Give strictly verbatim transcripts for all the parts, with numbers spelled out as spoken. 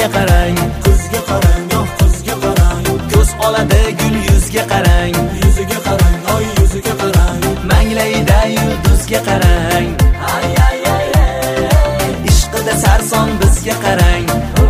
qizga qarang, qizga qarang, yo'q qizga qarang. ko'z oladi gul yuzga qarang, Yuziga qarang, oy yuziga qarang. manglayida yulduzga qarang, ay ay ay ay, ishqida sarson bizga qarang.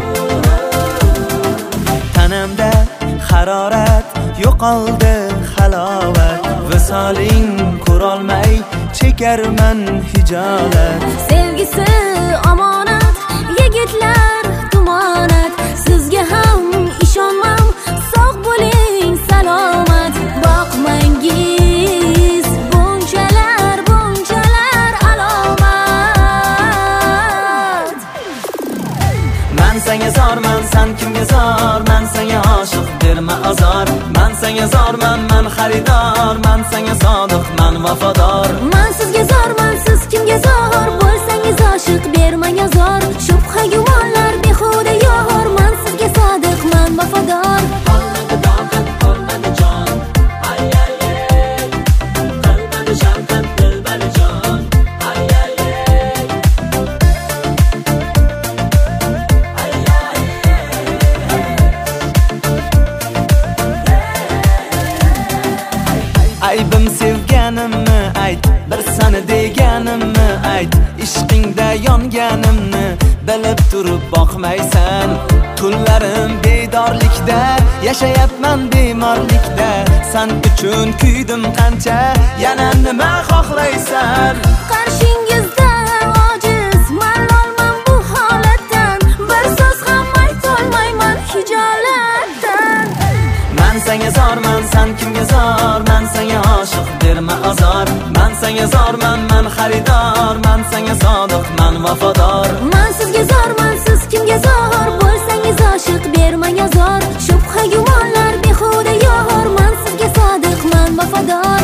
Tanamda harorat yo'qoldi halovat, visoling ko'rolmay chekarman hijolat. Sevgisi omonat, yigitlar tumonat, sizga ham ishonmam, sog' bo'ling salomat. Boqmangiz bunchalar bunchalar alomat. Man senga zorman, san kimga zor, man senga oshiq, berma azor. Man senga zorman, man xaridor, man senga sodiq, man vafodor. Man sizga zorman, siz kimga zor, bo'lsangiz oshiq, bermang azor. Shubha gumonlar behuda yor, man sizga sodiq, man vafodor. Qolmadi toqat, qolmadi jon, ay ay ay, qolmadi shafqat, dilbari jon, ay ay ay, ay ay ay. Aybim sevganimni ayt, bir sani deganimni ayt, ishqingda yonganimni bilib turib boqmaysan. Tunlarim bedorlikda, yashayapman bemorlikda, san uchun kuydim qancha, yana nima xohlaysan? Qarshingizda ojiz, malolman bu holatdan, bir so'z ham aytolmayman hijolatdan. Man senga zorman, san kimga zor, man senga oshiq, berma azor. Man senga zorman, man xaridor, man senga sodiq, man vafodor. Man sizga zorman, siz kimga zor, bo'lsangiz oshiq, bermang azor. Shubha gumonlar behuda yor, man sizga sodiq, man vafodor.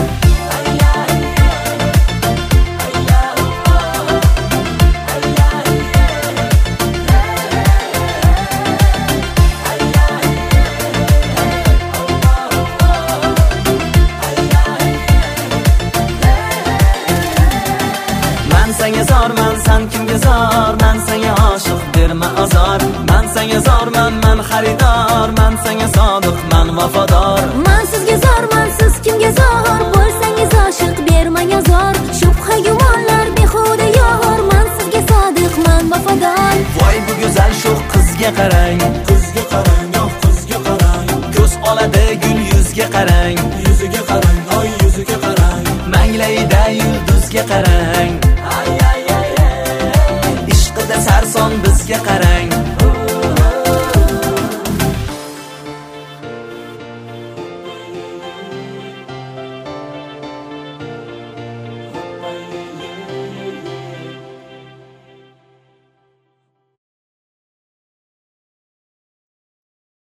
Man senga zorman, san kimga zor, man senga oshiq, berma azor. Man senga zorman, man xaridor, man senga sodiq, man vafodor. Man sizga zorman, siz kimga zor, bo'lsangiz oshiq, bermang azor. Shubha gumonlar behuda yor, man sizga sodiq, man vafodor. Voy bu go'zal sho'x qizga qarang, Qizga qarang, yo'q qizga qarang. ko'z oladi gul yuzga qarang, Yuziga qarang, oy yuziga qarang. manglayida yulduzga qarang, ay ay ay ay, ishqida sarson bizga qarang.